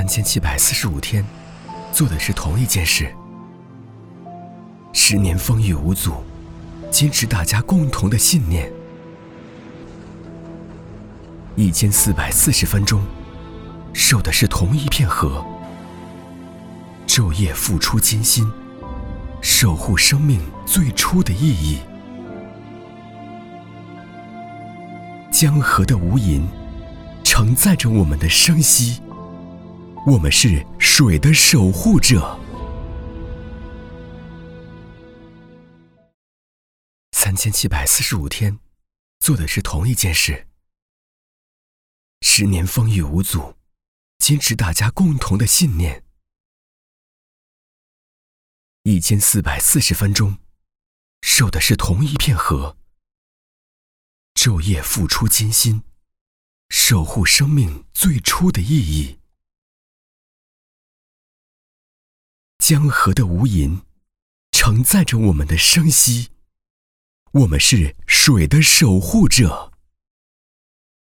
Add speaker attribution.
Speaker 1: 3745天，做的是同一件事。10年风雨无阻，坚持大家共同的信念。1440分钟，守的是同一片河。昼夜付出艰辛，守护生命最初的意义。江河的无垠，承载着我们的生息。我们是水的守护者。3745天，做的是同一件事。10年风雨无阻，坚持大家共同的信念。1440分钟，守的是同一片河。昼夜付出艰辛，守护生命最初的意义。江河的无垠，承载着我们的生息。我们是水的守护者。